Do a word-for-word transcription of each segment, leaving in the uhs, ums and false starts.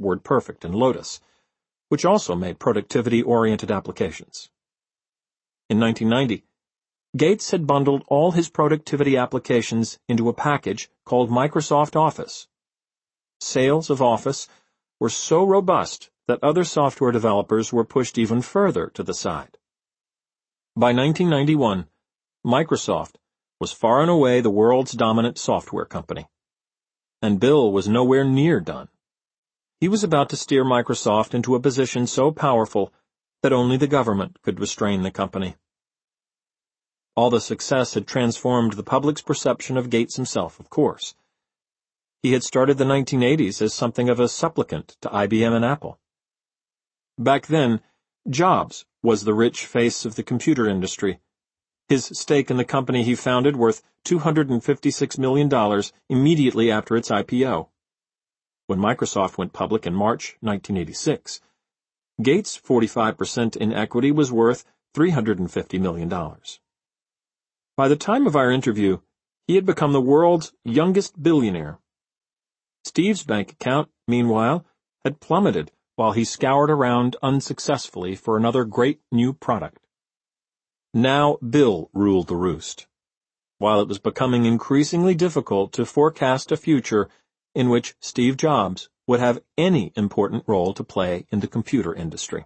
WordPerfect and Lotus, which also made productivity-oriented applications. In nineteen ninety, Gates had bundled all his productivity applications into a package called Microsoft Office. Sales of Office were so robust that other software developers were pushed even further to the side. By nineteen ninety-one, Microsoft was far and away the world's dominant software company. And Bill was nowhere near done. He was about to steer Microsoft into a position so powerful that only the government could restrain the company. All the success had transformed the public's perception of Gates himself, of course. He had started the nineteen eighties as something of a supplicant to I B M and Apple. Back then, Jobs was the rich face of the computer industry, his stake in the company he founded worth two hundred fifty-six million dollars immediately after its I P O. When Microsoft went public in March nineteen eighty-six, Gates' forty-five percent in equity was worth three hundred fifty million dollars. By the time of our interview, he had become the world's youngest billionaire. Steve's bank account, meanwhile, had plummeted while he scoured around unsuccessfully for another great new product. Now Bill ruled the roost, while it was becoming increasingly difficult to forecast a future in which Steve Jobs would have any important role to play in the computer industry.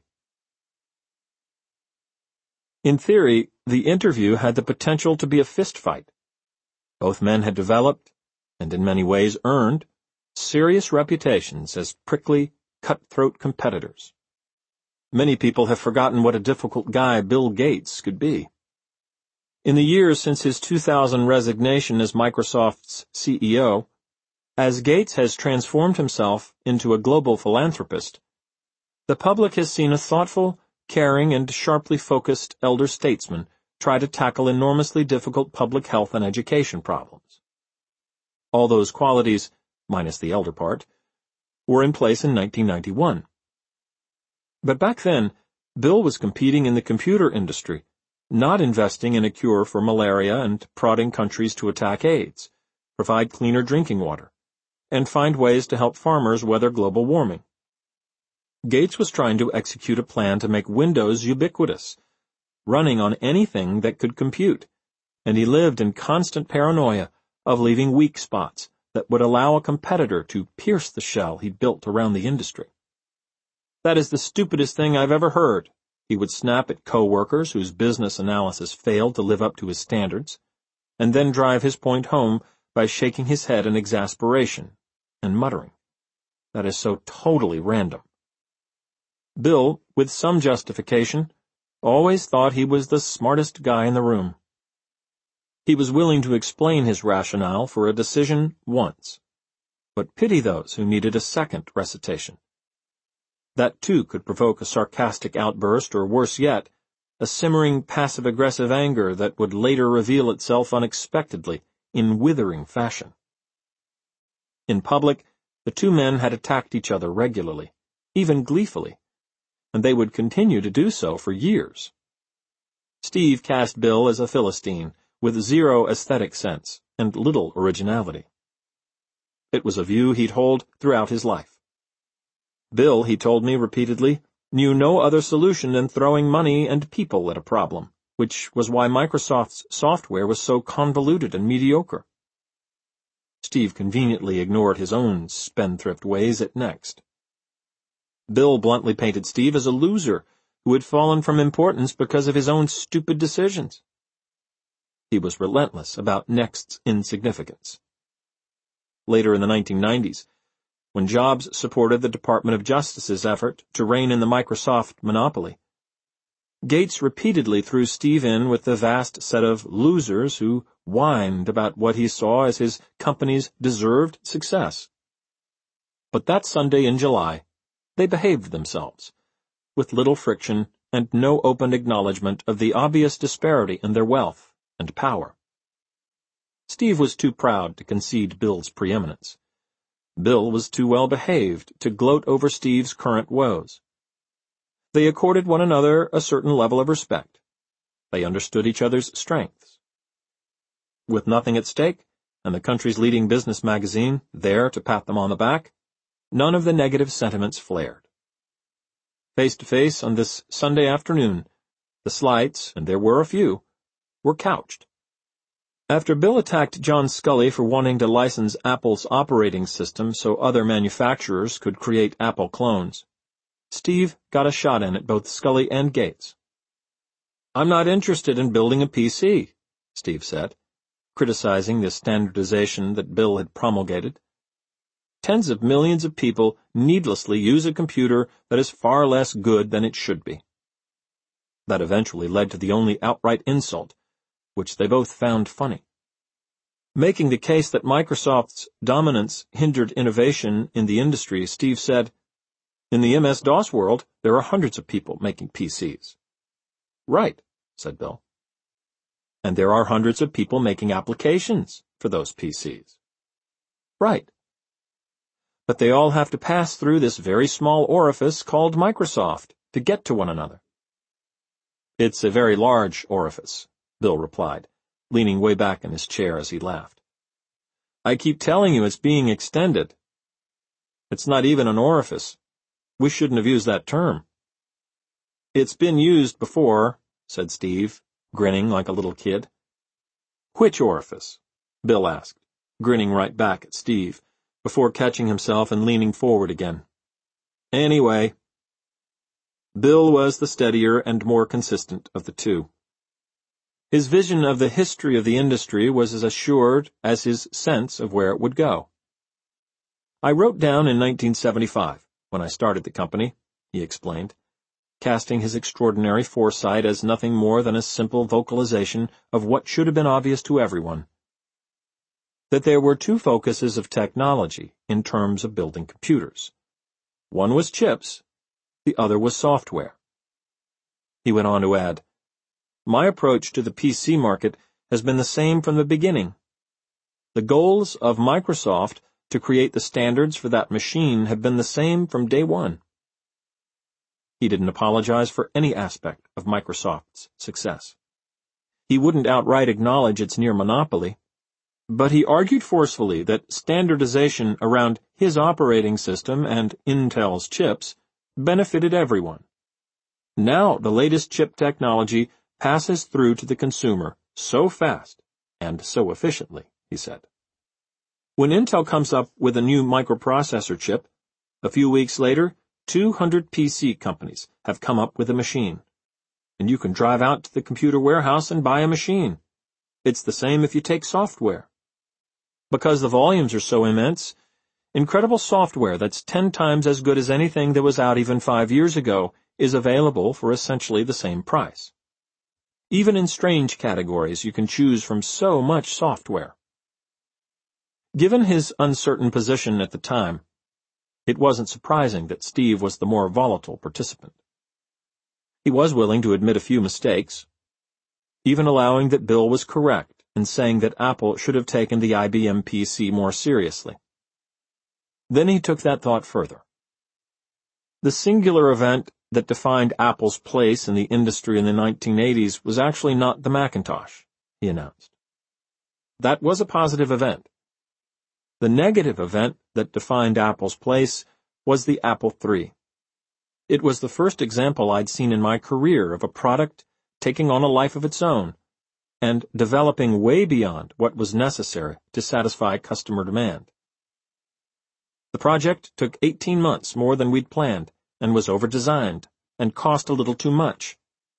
In theory, the interview had the potential to be a fistfight. Both men had developed, and in many ways earned, serious reputations as prickly, cutthroat competitors. Many people have forgotten what a difficult guy Bill Gates could be. In the years since his two thousand resignation as Microsoft's C E O, as Gates has transformed himself into a global philanthropist, the public has seen a thoughtful, caring, and sharply focused elder statesman try to tackle enormously difficult public health and education problems. All those qualities, minus the elder part, were in place in nineteen ninety-one. But back then, Bill was competing in the computer industry, not investing in a cure for malaria and prodding countries to attack AIDS, provide cleaner drinking water, and find ways to help farmers weather global warming. Gates was trying to execute a plan to make Windows ubiquitous, running on anything that could compute, and he lived in constant paranoia of leaving weak spots that would allow a competitor to pierce the shell he'd built around the industry. "That is the stupidest thing I've ever heard," he would snap at co-workers whose business analysis failed to live up to his standards, and then drive his point home by shaking his head in exasperation and muttering, "That is so totally random." Bill, with some justification, always thought he was the smartest guy in the room. He was willing to explain his rationale for a decision once, but pity those who needed a second recitation. That too could provoke a sarcastic outburst, or worse yet, a simmering passive-aggressive anger that would later reveal itself unexpectedly in withering fashion. In public, the two men had attacked each other regularly, even gleefully, and they would continue to do so for years. Steve cast Bill as a Philistine, with zero aesthetic sense and little originality. It was a view he'd hold throughout his life. Bill, he told me repeatedly, knew no other solution than throwing money and people at a problem, which was why Microsoft's software was so convoluted and mediocre. Steve conveniently ignored his own spendthrift ways at Next. Bill bluntly painted Steve as a loser who had fallen from importance because of his own stupid decisions. He was relentless about Next's insignificance. Later in the nineteen nineties, when Jobs supported the Department of Justice's effort to rein in the Microsoft monopoly, Gates repeatedly threw Steve in with the vast set of losers who whined about what he saw as his company's deserved success. But that Sunday in July, they behaved themselves, with little friction and no open acknowledgement of the obvious disparity in their wealth and power. Steve was too proud to concede Bill's preeminence. Bill was too well behaved to gloat over Steve's current woes. They accorded one another a certain level of respect. They understood each other's strengths. With nothing at stake, and the country's leading business magazine there to pat them on the back, none of the negative sentiments flared. Face to face on this Sunday afternoon, the slights, and there were a few, were couched. After Bill attacked John Scully for wanting to license Apple's operating system so other manufacturers could create Apple clones, Steve got a shot in at both Scully and Gates. "I'm not interested in building a P C," Steve said, criticizing the standardization that Bill had promulgated. Tens of millions of people needlessly use a computer that is far less good than it should be. That eventually led to the only outright insult, which they both found funny. Making the case that Microsoft's dominance hindered innovation in the industry, Steve said, "In the M S DOS world, there are hundreds of people making P Cs." "Right," said Bill. "And there are hundreds of people making applications for those P Cs." "Right. But they all have to pass through this very small orifice called Microsoft to get to one another." "It's a very large orifice," Bill replied, leaning way back in his chair as he laughed. "I keep telling you it's being extended." "It's not even an orifice. We shouldn't have used that term." "It's been used before," said Steve, grinning like a little kid. "Which orifice?" Bill asked, grinning right back at Steve, before catching himself and leaning forward again. "Anyway." Bill was the steadier and more consistent of the two. His vision of the history of the industry was as assured as his sense of where it would go. "I wrote down in nineteen seventy-five, when I started the company," he explained, casting his extraordinary foresight as nothing more than a simple vocalization of what should have been obvious to everyone, that there were two focuses of technology in terms of building computers. One was chips, the other was software. He went on to add, "My approach to the P C market has been the same from the beginning. The goals of Microsoft to create the standards for that machine have been the same from day one." He didn't apologize for any aspect of Microsoft's success. He wouldn't outright acknowledge its near monopoly, but he argued forcefully that standardization around his operating system and Intel's chips benefited everyone. Now the latest chip technology passes through to the consumer so fast and so efficiently, he said. When Intel comes up with a new microprocessor chip, a few weeks later, two hundred P C companies have come up with a machine, and you can drive out to the computer warehouse and buy a machine. It's the same if you take software. Because the volumes are so immense, incredible software that's ten times as good as anything that was out even five years ago is available for essentially the same price. Even in strange categories, you can choose from so much software. Given his uncertain position at the time, it wasn't surprising that Steve was the more volatile participant. He was willing to admit a few mistakes, even allowing that Bill was correct in saying that Apple should have taken the I B M P C more seriously. Then he took that thought further. The singular event that defined Apple's place in the industry in the nineteen eighties was actually not the Macintosh, he announced. That was a positive event. The negative event that defined Apple's place was the Apple three. It was the first example I'd seen in my career of a product taking on a life of its own and developing way beyond what was necessary to satisfy customer demand. The project took eighteen months more than we'd planned and was over-designed and cost a little too much.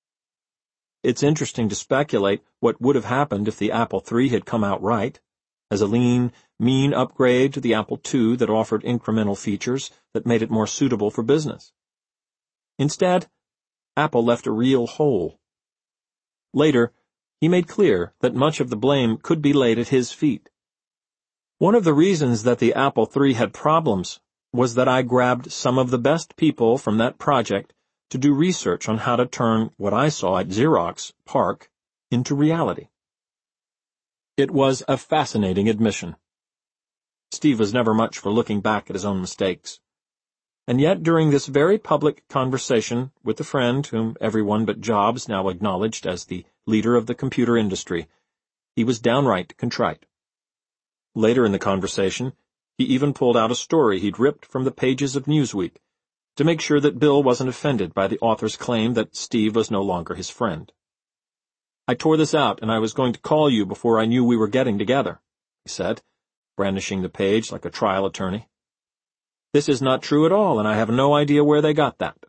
It's interesting to speculate what would have happened if the Apple three had come out right, as a lean, mean upgrade to the Apple two that offered incremental features that made it more suitable for business. Instead, Apple left a real hole. Later, he made clear that much of the blame could be laid at his feet. One of the reasons that the Apple three had problems was that I grabbed some of the best people from that project to do research on how to turn what I saw at Xerox PARC into reality. It was a fascinating admission. Steve was never much for looking back at his own mistakes. And yet during this very public conversation with a friend whom everyone but Jobs now acknowledged as the leader of the computer industry, he was downright contrite. Later in the conversation, He even pulled out a story he'd ripped from the pages of Newsweek to make sure that Bill wasn't offended by the author's claim that Steve was no longer his friend. "I tore this out, and I was going to call you before I knew we were getting together," he said, brandishing the page like a trial attorney. "This is not true at all, and I have no idea where they got that."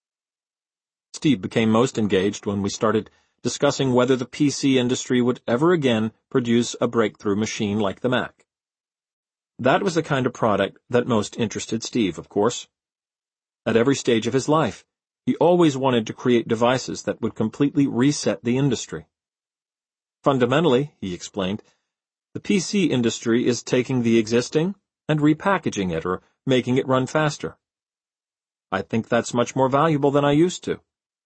Steve became most engaged when we started discussing whether the P C industry would ever again produce a breakthrough machine like the Mac. That was the kind of product that most interested Steve, of course. At every stage of his life, he always wanted to create devices that would completely reset the industry. Fundamentally, he explained, the P C industry is taking the existing and repackaging it or making it run faster. I think that's much more valuable than I used to.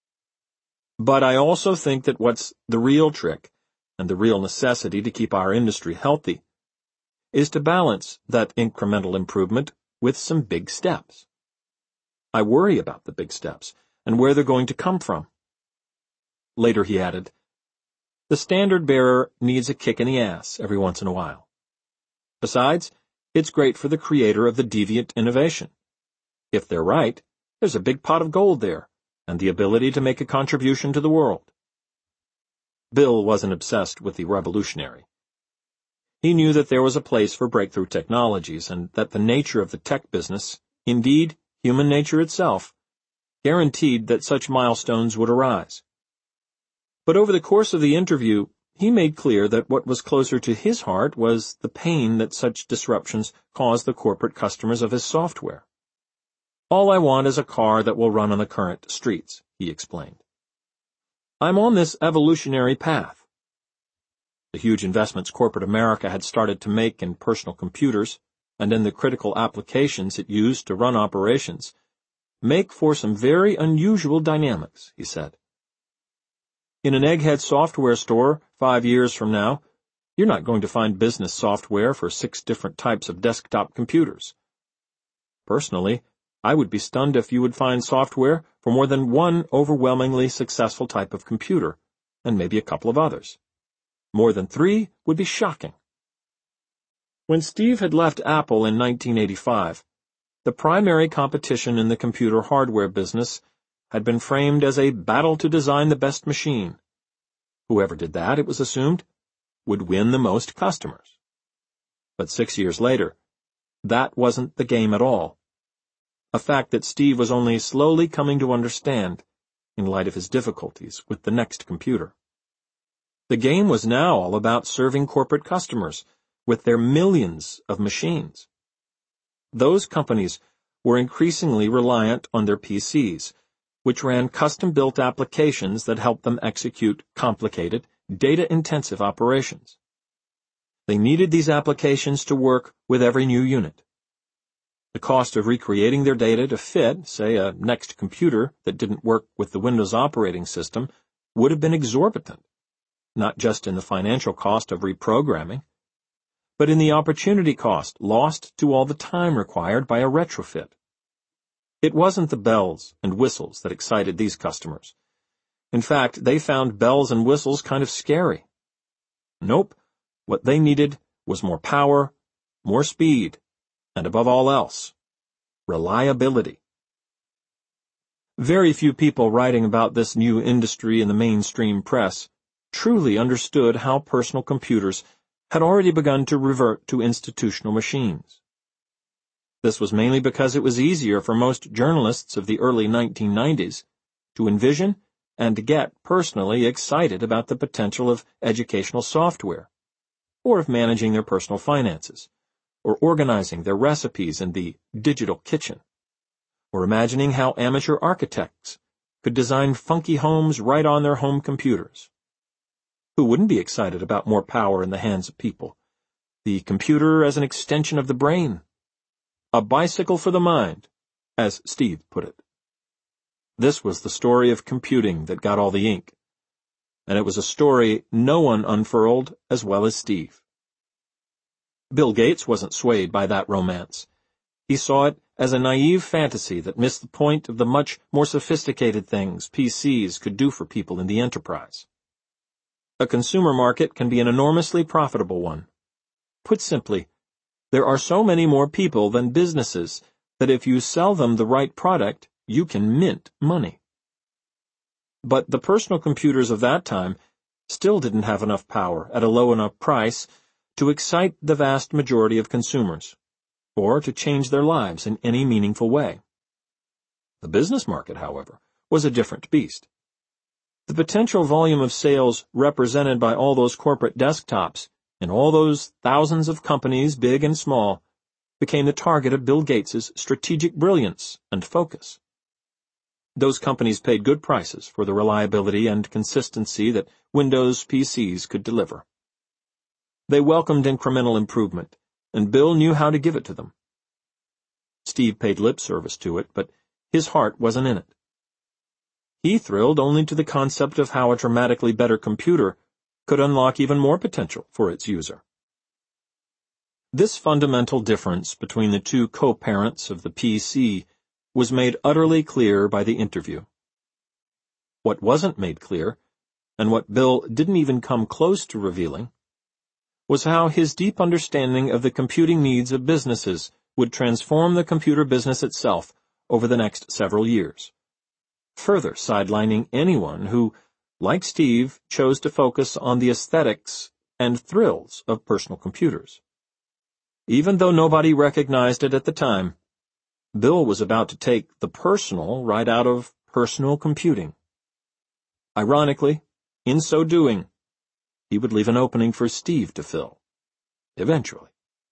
But I also think that what's the real trick, and the real necessity to keep our industry healthy, is to balance that incremental improvement with some big steps. I worry about the big steps and where they're going to come from. Later he added, the standard bearer needs a kick in the ass every once in a while. Besides, it's great for the creator of the deviant innovation. If they're right, there's a big pot of gold there, and the ability to make a contribution to the world. Bill wasn't obsessed with the revolutionary. He knew that there was a place for breakthrough technologies and that the nature of the tech business, indeed human nature itself, guaranteed that such milestones would arise. But over the course of the interview, he made clear that what was closer to his heart was the pain that such disruptions caused the corporate customers of his software. "All I want is a car that will run on the current streets," he explained. "I'm on this evolutionary path." The huge investments corporate America had started to make in personal computers and in the critical applications it used to run operations make for some very unusual dynamics, he said. In an egghead software store five years from now, you're not going to find business software for six different types of desktop computers. Personally, I would be stunned if you would find software for more than one overwhelmingly successful type of computer, and maybe a couple of others. More than three would be shocking. When Steve had left Apple in nineteen eighty-five, the primary competition in the computer hardware business had been framed as a battle to design the best machine. Whoever did that, it was assumed, would win the most customers. But six years later, that wasn't the game at all, a fact that Steve was only slowly coming to understand in light of his difficulties with the next computer. The game was now all about serving corporate customers with their millions of machines. Those companies were increasingly reliant on their P Cs, which ran custom-built applications that helped them execute complicated, data-intensive operations. They needed these applications to work with every new unit. The cost of recreating their data to fit, say, a next computer that didn't work with the Windows operating system would have been exorbitant, not just in the financial cost of reprogramming, but in the opportunity cost lost to all the time required by a retrofit. It wasn't the bells and whistles that excited these customers. In fact, they found bells and whistles kind of scary. Nope, what they needed was more power, more speed, and above all else, reliability. Very few people writing about this new industry in the mainstream press truly understood how personal computers had already begun to revert to institutional machines. This was mainly because it was easier for most journalists of the early nineteen nineties to envision and to get personally excited about the potential of educational software, or of managing their personal finances, or organizing their recipes in the digital kitchen, or imagining how amateur architects could design funky homes right on their home computers. Who wouldn't be excited about more power in the hands of people? The computer as an extension of the brain. A bicycle for the mind, as Steve put it. This was the story of computing that got all the ink, and it was a story no one unfurled as well as Steve. Bill Gates wasn't swayed by that romance. He saw it as a naive fantasy that missed the point of the much more sophisticated things P Cs could do for people in the enterprise. A consumer market can be an enormously profitable one. Put simply, There are so many more people than businesses that if you sell them the right product, you can mint money. But the personal computers of that time still didn't have enough power at a low enough price to excite the vast majority of consumers, or to change their lives in any meaningful way. The business market, however, was a different beast. The potential volume of sales represented by all those corporate desktops and all those thousands of companies, big and small, became the target of Bill Gates's strategic brilliance and focus. Those companies paid good prices for the reliability and consistency that Windows P Cs could deliver. They welcomed incremental improvement, and Bill knew how to give it to them. Steve paid lip service to it, but his heart wasn't in it. He thrilled only to the concept of how a dramatically better computer could unlock even more potential for its user. This fundamental difference between the two co-parents of the P C was made utterly clear by the interview. What wasn't made clear, and what Bill didn't even come close to revealing, was how his deep understanding of the computing needs of businesses would transform the computer business itself over the next several years, further sidelining anyone who, like Steve, chose to focus on the aesthetics and thrills of personal computers. Even though nobody recognized it at the time, Bill was about to take the personal right out of personal computing. Ironically, in so doing, he would leave an opening for Steve to fill, eventually.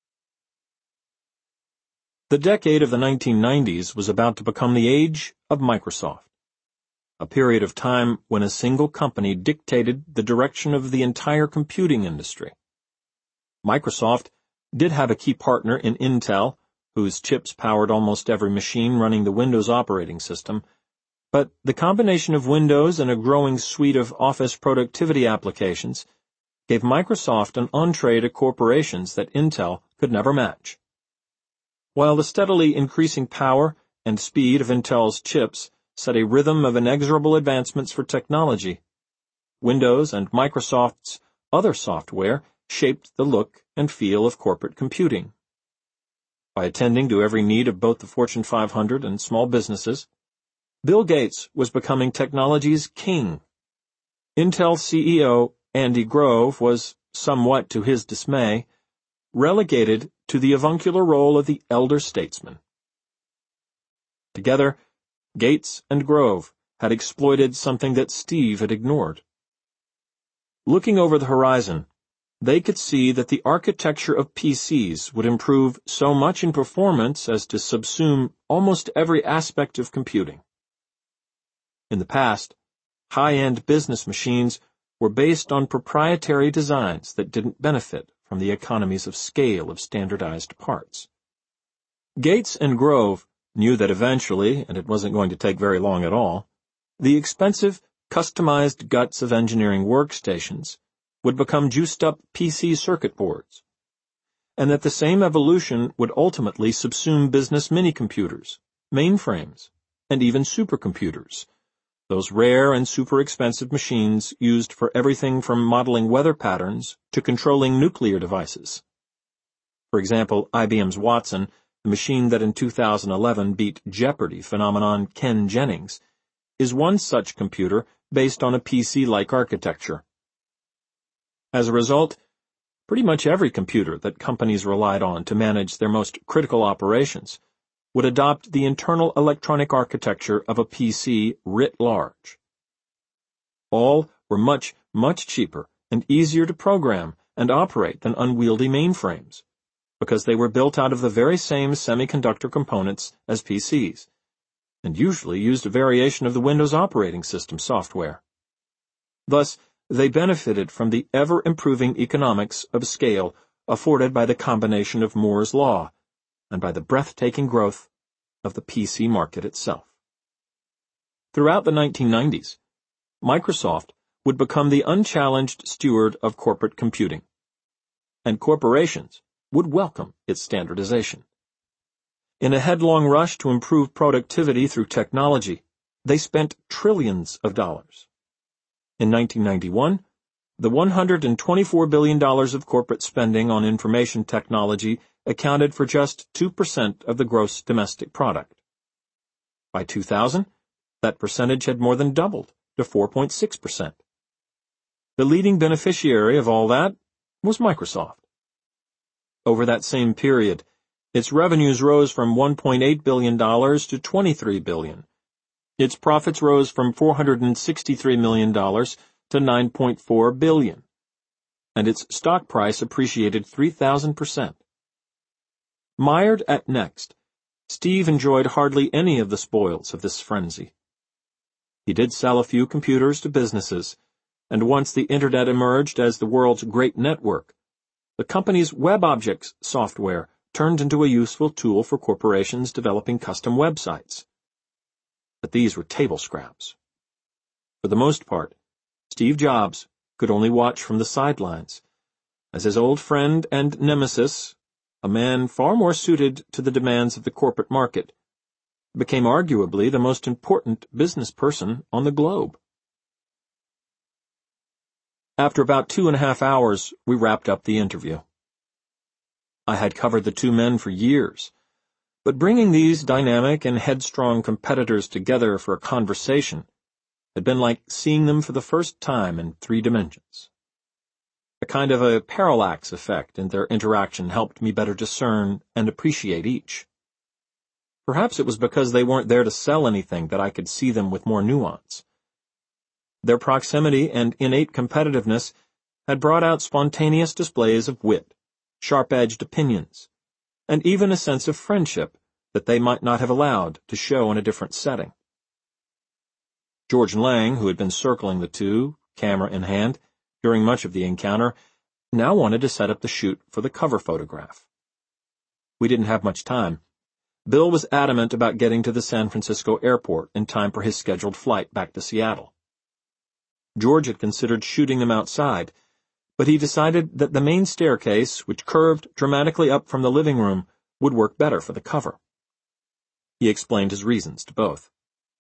The decade of the nineteen nineties was about to become the age of Microsoft, a period of time when a single company dictated the direction of the entire computing industry. Microsoft did have a key partner in Intel, whose chips powered almost every machine running the Windows operating system, but the combination of Windows and a growing suite of office productivity applications gave Microsoft an entree to corporations that Intel could never match. While the steadily increasing power and speed of Intel's chips set a rhythm of inexorable advancements for technology, Windows and Microsoft's other software shaped the look and feel of corporate computing. By attending to every need of both the Fortune five hundred and small businesses, Bill Gates was becoming technology's king. Intel C E O Andy Grove was, somewhat to his dismay, relegated to the avuncular role of the elder statesman. Together, Gates and Grove had exploited something that Steve had ignored. Looking over the horizon, they could see that the architecture of P Cs would improve so much in performance as to subsume almost every aspect of computing. In the past, high-end business machines were based on proprietary designs that didn't benefit from the economies of scale of standardized parts. Gates and Grove knew that eventually, and it wasn't going to take very long at all, the expensive, customized guts of engineering workstations would become juiced-up P C circuit boards, and that the same evolution would ultimately subsume business mini-computers, mainframes, and even supercomputers, those rare and super-expensive machines used for everything from modeling weather patterns to controlling nuclear devices. For example, I B M's Watson, the machine that in two thousand eleven beat Jeopardy phenomenon Ken Jennings, is one such computer based on a P C-like architecture. As a result, pretty much every computer that companies relied on to manage their most critical operations would adopt the internal electronic architecture of a P C writ large. All were much, much cheaper and easier to program and operate than unwieldy mainframes, because they were built out of the very same semiconductor components as P Cs, and usually used a variation of the Windows operating system software. Thus, they benefited from the ever-improving economics of scale afforded by the combination of Moore's Law and by the breathtaking growth of the P C market itself. Throughout the nineteen nineties, Microsoft would become the unchallenged steward of corporate computing, and corporations would welcome its standardization. In a headlong rush to improve productivity through technology, they spent trillions of dollars. In nineteen ninety-one, the one hundred twenty-four billion dollars of corporate spending on information technology accounted for just two percent of the gross domestic product. By two thousand, that percentage had more than doubled to four point six percent. The leading beneficiary of all that was Microsoft. Over that same period, its revenues rose from one point eight billion dollars to twenty-three billion dollars. Its profits rose from four hundred sixty-three million dollars to nine point four billion dollars, and its stock price appreciated three thousand percent. Mired at Next, Steve enjoyed hardly any of the spoils of this frenzy. He did sell a few computers to businesses, and once the Internet emerged as the world's great network, the company's WebObjects software turned into a useful tool for corporations developing custom websites. But these were table scraps. For the most part, Steve Jobs could only watch from the sidelines, as his old friend and nemesis, a man far more suited to the demands of the corporate market, became arguably the most important business person on the globe. After about two and a half hours, we wrapped up the interview. I had covered the two men for years, but bringing these dynamic and headstrong competitors together for a conversation had been like seeing them for the first time in three dimensions. A kind of a parallax effect in their interaction helped me better discern and appreciate each. Perhaps it was because they weren't there to sell anything that I could see them with more nuance. Their proximity and innate competitiveness had brought out spontaneous displays of wit, sharp-edged opinions, and even a sense of friendship that they might not have allowed to show in a different setting. George Lang, who had been circling the two, camera in hand, during much of the encounter, now wanted to set up the shoot for the cover photograph. We didn't have much time. Bill was adamant about getting to the San Francisco airport in time for his scheduled flight back to Seattle. George had considered shooting them outside, but he decided that the main staircase, which curved dramatically up from the living room, would work better for the cover. He explained his reasons to both.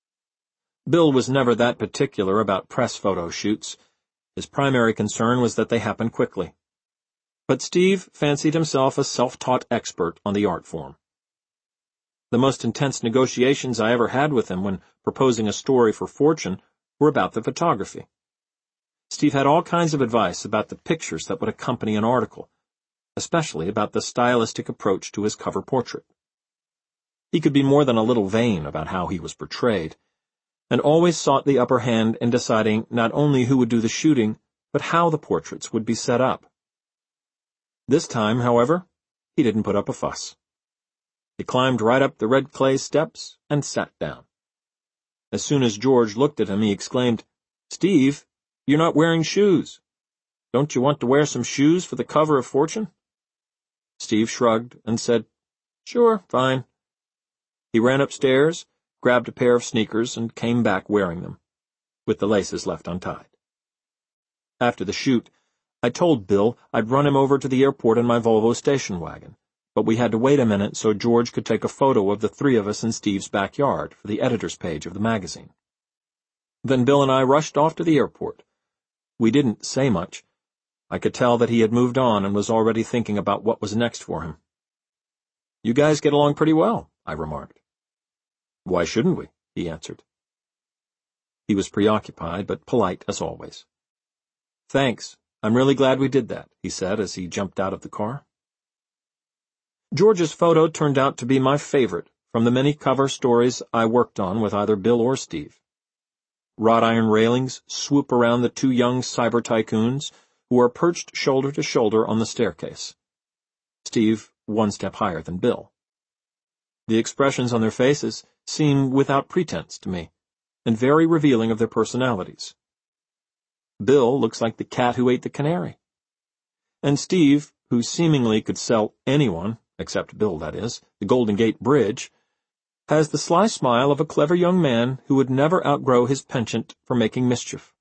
Bill was never that particular about press photo shoots. His primary concern was that they happen quickly. But Steve fancied himself a self-taught expert on the art form. The most intense negotiations I ever had with him when proposing a story for Fortune were about the photography. Steve had all kinds of advice about the pictures that would accompany an article, especially about the stylistic approach to his cover portrait. He could be more than a little vain about how he was portrayed, and always sought the upper hand in deciding not only who would do the shooting, but how the portraits would be set up. This time, however, he didn't put up a fuss. He climbed right up the red clay steps and sat down. As soon as George looked at him, he exclaimed, "Steve, you're not wearing shoes. Don't you want to wear some shoes for the cover of Fortune?" Steve shrugged and said, "Sure, fine." He ran upstairs, grabbed a pair of sneakers, and came back wearing them, with the laces left untied. After the shoot, I told Bill I'd run him over to the airport in my Volvo station wagon, but we had to wait a minute so George could take a photo of the three of us in Steve's backyard for the editor's page of the magazine. Then Bill and I rushed off to the airport. We didn't say much. I could tell that he had moved on and was already thinking about what was next for him. "You guys get along pretty well," I remarked. "Why shouldn't we?" he answered. He was preoccupied, but polite as always. "Thanks. I'm really glad we did that," he said as he jumped out of the car. George's photo turned out to be my favorite from the many cover stories I worked on with either Bill or Steve. Wrought iron railings swoop around the two young cyber tycoons who are perched shoulder to shoulder on the staircase. Steve one step higher than Bill. The expressions on their faces seem without pretense to me, and very revealing of their personalities. Bill looks like the cat who ate the canary. And Steve, who seemingly could sell anyone, except Bill, that is, the Golden Gate Bridge, has the sly smile of a clever young man who would never outgrow his penchant for making mischief.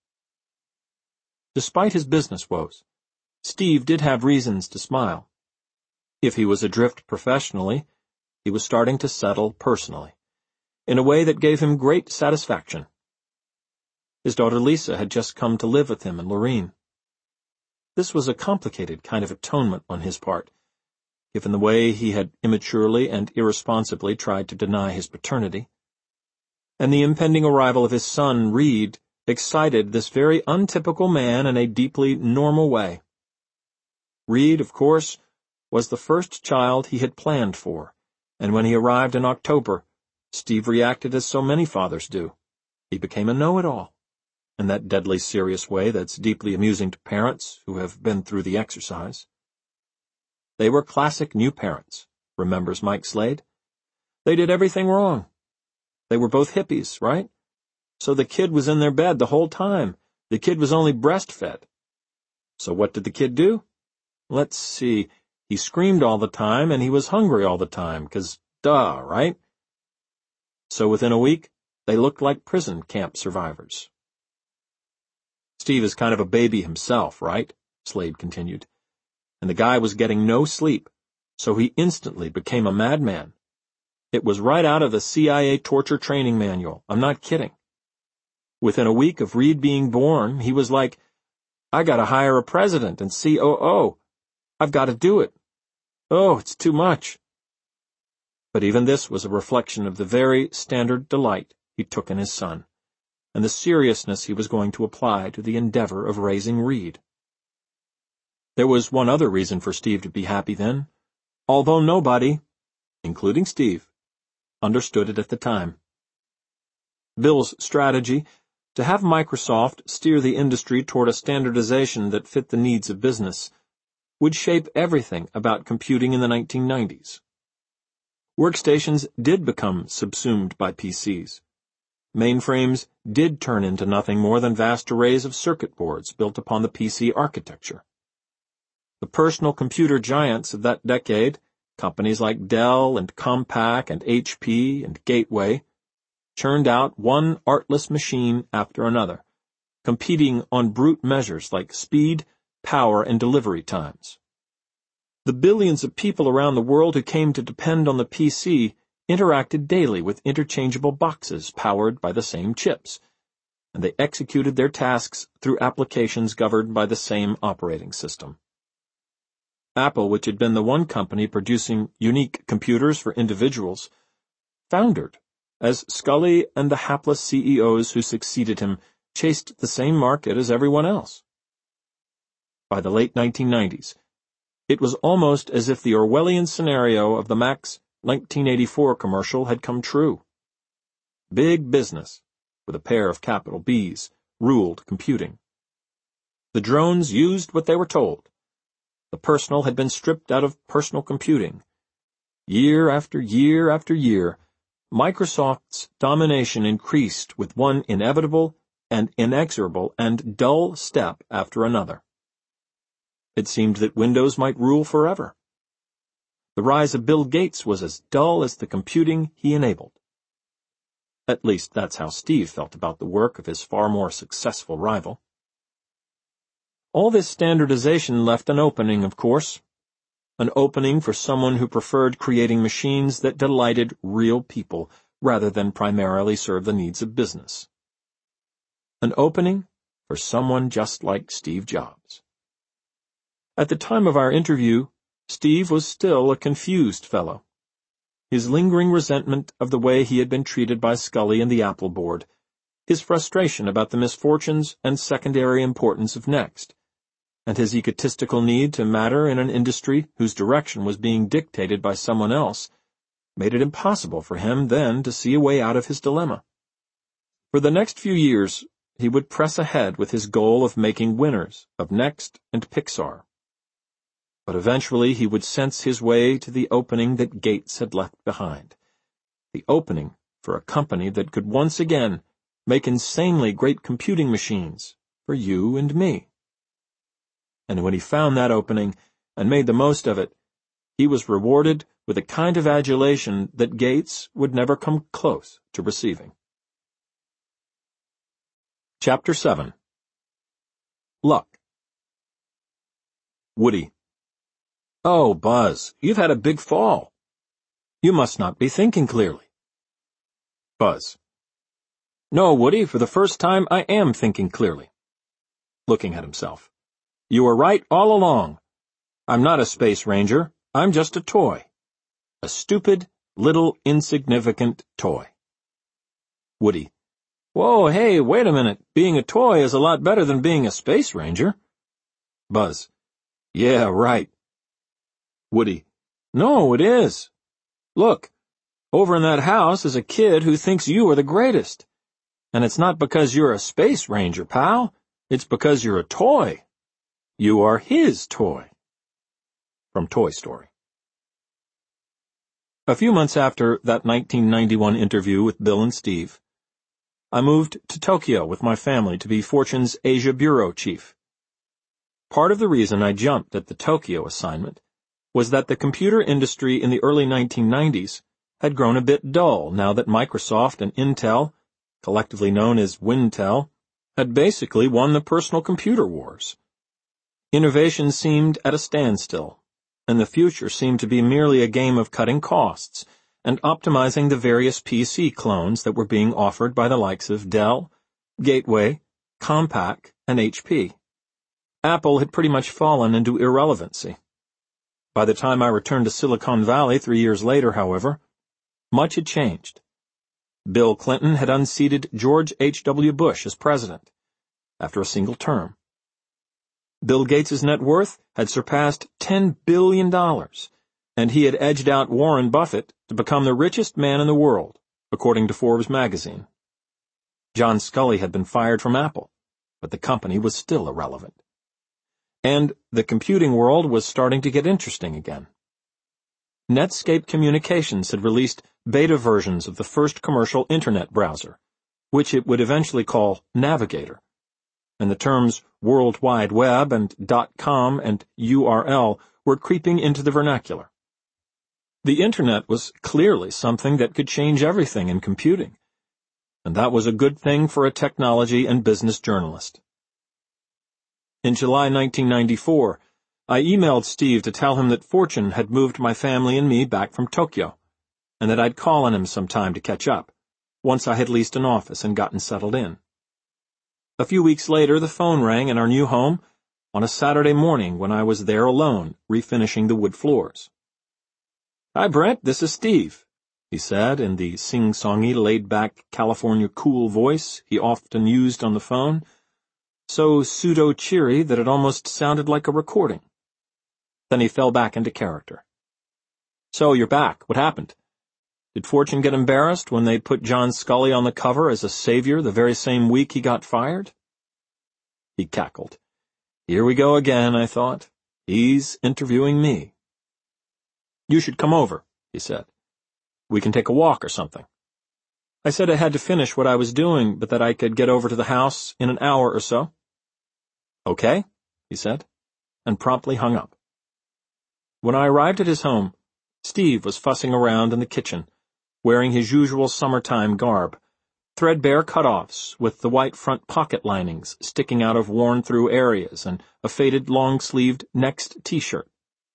Despite his business woes, Steve did have reasons to smile. If he was adrift professionally, he was starting to settle personally, in a way that gave him great satisfaction. His daughter Lisa had just come to live with him in Lorene. This was a complicated kind of atonement on his part, given the way he had immaturely and irresponsibly tried to deny his paternity. And the impending arrival of his son, Reed, excited this very untypical man in a deeply normal way. Reed, of course, was the first child he had planned for, and when he arrived in October, Steve reacted as so many fathers do. He became a know-it-all, in that deadly serious way that's deeply amusing to parents who have been through the exercise. They were classic new parents, remembers Mike Slade. They did everything wrong. They were both hippies, right? So the kid was in their bed the whole time. The kid was only breastfed. So what did the kid do? Let's see. He screamed all the time, and he was hungry all the time, 'cause duh, right? So within a week, they looked like prison camp survivors. Steve is kind of a baby himself, right? Slade continued. And the guy was getting no sleep, so he instantly became a madman. It was right out of the C I A torture training manual. I'm not kidding. Within a week of Reed being born, he was like, I gotta hire a president and C O O. I've got to do it. Oh, it's too much. But even this was a reflection of the very standard delight he took in his son, and the seriousness he was going to apply to the endeavor of raising Reed. There was one other reason for Steve to be happy then, although nobody, including Steve, understood it at the time. Bill's strategy, to have Microsoft steer the industry toward a standardization that fit the needs of business, would shape everything about computing in the nineteen nineties. Workstations did become subsumed by P Cs. Mainframes did turn into nothing more than vast arrays of circuit boards built upon the P C architecture. The personal computer giants of that decade, companies like Dell and Compaq and H P and Gateway, churned out one artless machine after another, competing on brute measures like speed, power, and delivery times. The billions of people around the world who came to depend on the P C interacted daily with interchangeable boxes powered by the same chips, and they executed their tasks through applications governed by the same operating system. Apple, which had been the one company producing unique computers for individuals, foundered as Scully and the hapless C E Os who succeeded him chased the same market as everyone else. By the late nineteen nineties, it was almost as if the Orwellian scenario of the Mac's nineteen eighty-four commercial had come true. Big business, with a pair of capital B's, ruled computing. The drones used what they were told. The personal had been stripped out of personal computing. Year after year after year, Microsoft's domination increased with one inevitable and inexorable and dull step after another. It seemed that Windows might rule forever. The rise of Bill Gates was as dull as the computing he enabled. At least that's how Steve felt about the work of his far more successful rival. All this standardization left an opening, of course. An opening for someone who preferred creating machines that delighted real people rather than primarily serve the needs of business. An opening for someone just like Steve Jobs. At the time of our interview, Steve was still a confused fellow. His lingering resentment of the way he had been treated by Scully and the Apple board, his frustration about the misfortunes and secondary importance of Next, and his egotistical need to matter in an industry whose direction was being dictated by someone else, made it impossible for him then to see a way out of his dilemma. For the next few years, he would press ahead with his goal of making winners of Next and Pixar. But eventually he would sense his way to the opening that Gates had left behind, the opening for a company that could once again make insanely great computing machines for you and me. And when he found that opening and made the most of it, he was rewarded with a kind of adulation that Gates would never come close to receiving. Chapter seven. Luck. Woody. Oh, Buzz, you've had a big fall. You must not be thinking clearly. Buzz. No, Woody, for the first time I am thinking clearly. Looking at himself. You were right all along. I'm not a space ranger. I'm just a toy. A stupid, little, insignificant toy. Woody. Whoa, hey, wait a minute. Being a toy is a lot better than being a space ranger. Buzz. Yeah, right. Woody. No, it is. Look, over in that house is a kid who thinks you are the greatest. And it's not because you're a space ranger, pal. It's because you're a toy. You are his toy. From Toy Story. A few months after that nineteen ninety-one interview with Bill and Steve, I moved to Tokyo with my family to be Fortune's Asia Bureau chief. Part of the reason I jumped at the Tokyo assignment was that the computer industry in the early nineteen nineties had grown a bit dull now that Microsoft and Intel, collectively known as Wintel, had basically won the personal computer wars. Innovation seemed at a standstill, and the future seemed to be merely a game of cutting costs and optimizing the various P C clones that were being offered by the likes of Dell, Gateway, Compaq, and H P. Apple had pretty much fallen into irrelevancy. By the time I returned to Silicon Valley three years later, however, much had changed. Bill Clinton had unseated George H W Bush as president after a single term. Bill Gates' net worth had surpassed ten billion dollars, and he had edged out Warren Buffett to become the richest man in the world, according to Forbes magazine. John Sculley had been fired from Apple, but the company was still irrelevant. And the computing world was starting to get interesting again. Netscape Communications had released beta versions of the first commercial Internet browser, which it would eventually call Navigator, and the terms World Wide Web and .com and U R L were creeping into the vernacular. The Internet was clearly something that could change everything in computing, and that was a good thing for a technology and business journalist. In July nineteen ninety-four, I emailed Steve to tell him that Fortune had moved my family and me back from Tokyo, and that I'd call on him sometime to catch up, once I had leased an office and gotten settled in. A few weeks later, the phone rang in our new home on a Saturday morning when I was there alone, refinishing the wood floors. "Hi, Brent, this is Steve," he said in the sing-songy, laid-back California cool voice he often used on the phone, so pseudo-cheery that it almost sounded like a recording. Then he fell back into character. "So, you're back. What happened? Did Fortune get embarrassed when they put John Sculley on the cover as a savior the very same week he got fired?" He cackled. Here we go again, I thought. He's interviewing me. "You should come over," he said. "We can take a walk or something." I said I had to finish what I was doing, but that I could get over to the house in an hour or so. "Okay," he said, and promptly hung up. When I arrived at his home, Steve was fussing around in the kitchen, wearing his usual summertime garb, threadbare cutoffs with the white front pocket linings sticking out of worn-through areas and a faded long-sleeved Next t-shirt.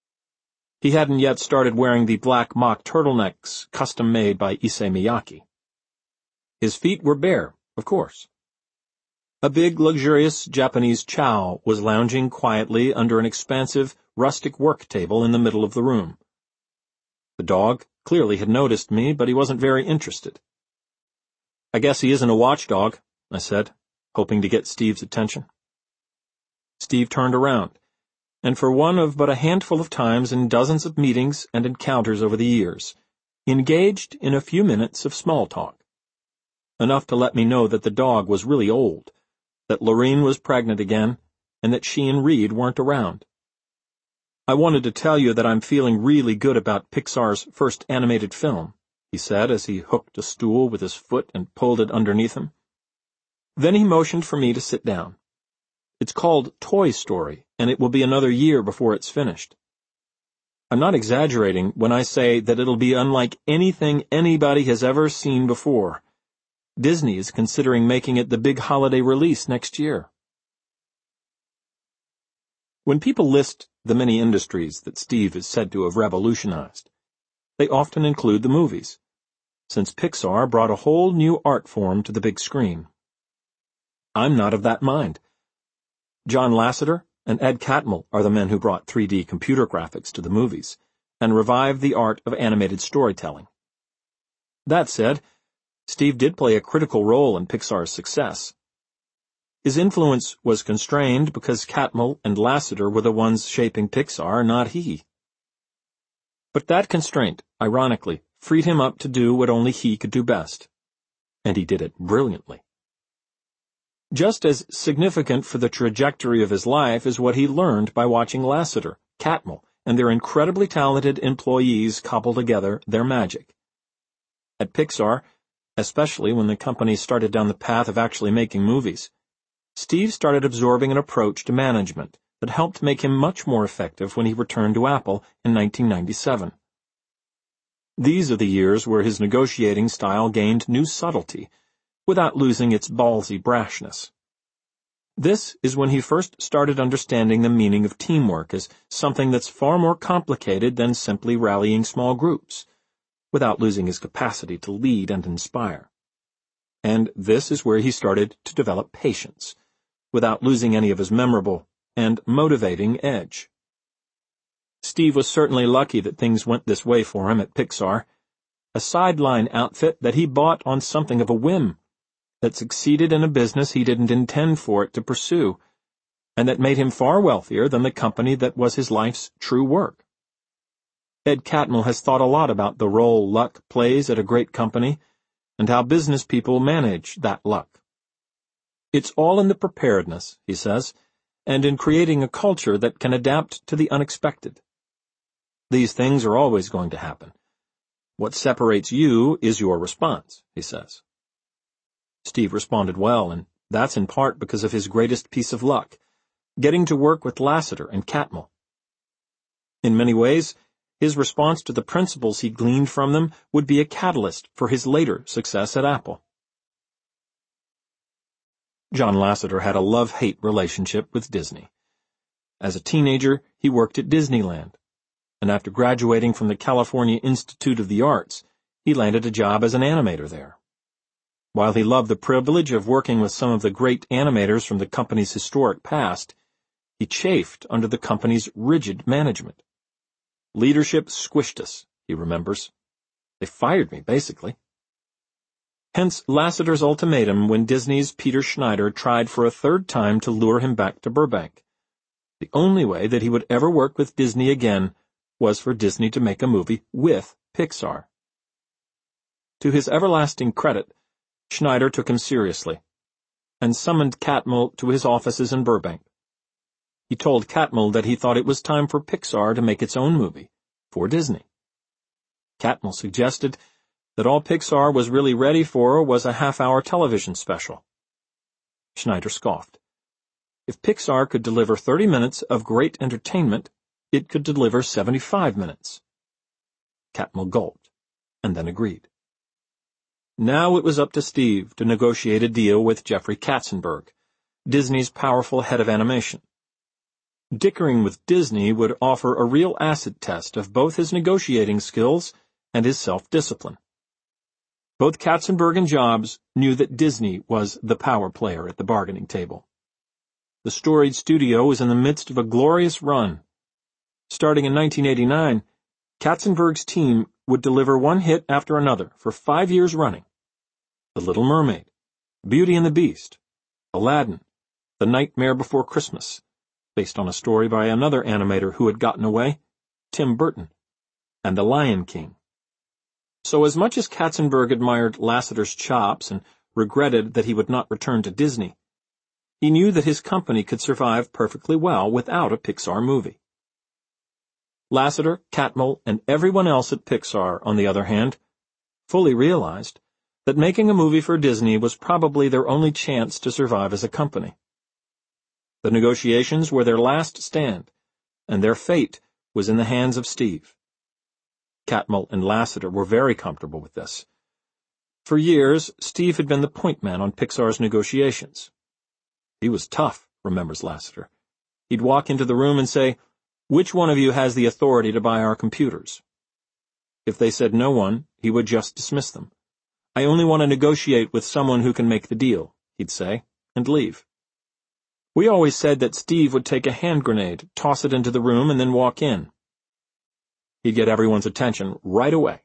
He hadn't yet started wearing the black mock turtlenecks custom-made by Issey Miyake. His feet were bare, of course. A big, luxurious Japanese chow was lounging quietly under an expansive, rustic work table in the middle of the room. The dog clearly had noticed me, but he wasn't very interested. "I guess he isn't a watchdog," I said, hoping to get Steve's attention. Steve turned around, and for one of but a handful of times in dozens of meetings and encounters over the years, engaged in a few minutes of small talk. Enough to let me know that the dog was really old, that Lorene was pregnant again, and that she and Reed weren't around. "I wanted to tell you that I'm feeling really good about Pixar's first animated film," he said as he hooked a stool with his foot and pulled it underneath him. Then he motioned for me to sit down. "It's called Toy Story, and it will be another year before it's finished. I'm not exaggerating when I say that it'll be unlike anything anybody has ever seen before. Disney is considering making it the big holiday release next year." When people list the many industries that Steve is said to have revolutionized, they often include the movies, since Pixar brought a whole new art form to the big screen. I'm not of that mind. John Lasseter and Ed Catmull are the men who brought three D computer graphics to the movies, and revive the art of animated storytelling. That said, Steve did play a critical role in Pixar's success. His influence was constrained because Catmull and Lasseter were the ones shaping Pixar, not he. But that constraint, ironically, freed him up to do what only he could do best. And he did it brilliantly. Just as significant for the trajectory of his life is what he learned by watching Lasseter, Catmull, and their incredibly talented employees cobble together their magic. At Pixar, especially when the company started down the path of actually making movies, Steve started absorbing an approach to management that helped make him much more effective when he returned to Apple in nineteen ninety-seven. These are the years where his negotiating style gained new subtlety, without losing its ballsy brashness. This is when he first started understanding the meaning of teamwork as something that's far more complicated than simply rallying small groups, without losing his capacity to lead and inspire. And this is where he started to develop patience, without losing any of his memorable and motivating edge. Steve was certainly lucky that things went this way for him at Pixar, a sideline outfit that he bought on something of a whim, that succeeded in a business he didn't intend for it to pursue, and that made him far wealthier than the company that was his life's true work. Ed Catmull has thought a lot about the role luck plays at a great company, and how business people manage that luck. It's all in the preparedness, he says, and in creating a culture that can adapt to the unexpected. These things are always going to happen. What separates you is your response, he says. Steve responded well, and that's in part because of his greatest piece of luck, getting to work with Lasseter and Catmull. In many ways, his response to the principles he gleaned from them would be a catalyst for his later success at Apple. John Lasseter had a love-hate relationship with Disney. As a teenager, he worked at Disneyland, and after graduating from the California Institute of the Arts, he landed a job as an animator there. While he loved the privilege of working with some of the great animators from the company's historic past, he chafed under the company's rigid management. Leadership squished us, he remembers. They fired me, basically. Hence Lasseter's ultimatum when Disney's Peter Schneider tried for a third time to lure him back to Burbank. The only way that he would ever work with Disney again was for Disney to make a movie with Pixar. To his everlasting credit, Schneider took him seriously, and summoned Catmull to his offices in Burbank. He told Catmull that he thought it was time for Pixar to make its own movie, for Disney. Catmull suggested that all Pixar was really ready for was a half-hour television special. Schneider scoffed. If Pixar could deliver thirty minutes of great entertainment, it could deliver seventy-five minutes. Catmull gulped, and then agreed. Now it was up to Steve to negotiate a deal with Jeffrey Katzenberg, Disney's powerful head of animation. Dickering with Disney would offer a real acid test of both his negotiating skills and his self-discipline. Both Katzenberg and Jobs knew that Disney was the power player at the bargaining table. The storied studio was in the midst of a glorious run. Starting in nineteen eighty-nine, Katzenberg's team would deliver one hit after another for five years running. The Little Mermaid, Beauty and the Beast, Aladdin, The Nightmare Before Christmas, based on a story by another animator who had gotten away, Tim Burton, and The Lion King. So as much as Katzenberg admired Lasseter's chops and regretted that he would not return to Disney, he knew that his company could survive perfectly well without a Pixar movie. Lasseter, Catmull, and everyone else at Pixar, on the other hand, fully realized that making a movie for Disney was probably their only chance to survive as a company. The negotiations were their last stand, and their fate was in the hands of Steve. Catmull and Lasseter were very comfortable with this. For years, Steve had been the point man on Pixar's negotiations. He was tough, remembers Lasseter. He'd walk into the room and say, "Which one of you has the authority to buy our computers?" If they said no one, he would just dismiss them. "I only want to negotiate with someone who can make the deal," he'd say, and leave. We always said that Steve would take a hand grenade, toss it into the room, and then walk in. He'd get everyone's attention right away.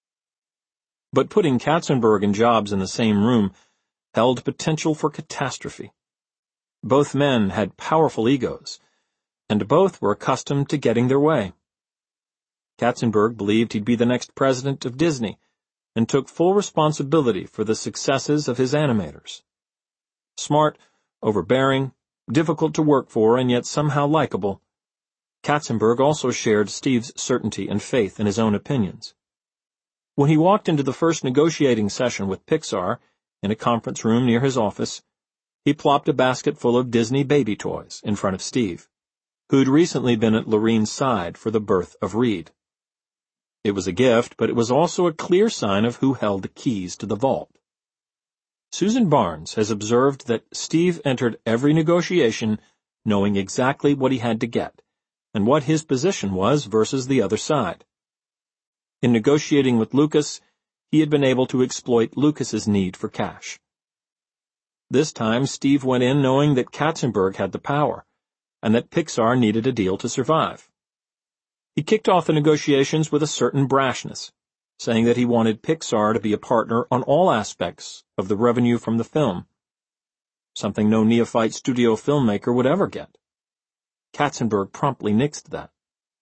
But putting Katzenberg and Jobs in the same room held potential for catastrophe. Both men had powerful egos, and both were accustomed to getting their way. Katzenberg believed he'd be the next president of Disney, and took full responsibility for the successes of his animators. Smart, overbearing, difficult to work for, and yet somehow likable, Katzenberg also shared Steve's certainty and faith in his own opinions. When he walked into the first negotiating session with Pixar, in a conference room near his office, he plopped a basket full of Disney baby toys in front of Steve, who'd recently been at Lorene's side for the birth of Reed. It was a gift, but it was also a clear sign of who held the keys to the vault. Susan Barnes has observed that Steve entered every negotiation knowing exactly what he had to get, and what his position was versus the other side. In negotiating with Lucas, he had been able to exploit Lucas's need for cash. This time, Steve went in knowing that Katzenberg had the power, and that Pixar needed a deal to survive. He kicked off the negotiations with a certain brashness, saying that he wanted Pixar to be a partner on all aspects of the revenue from the film, something no neophyte studio filmmaker would ever get. Katzenberg promptly nixed that.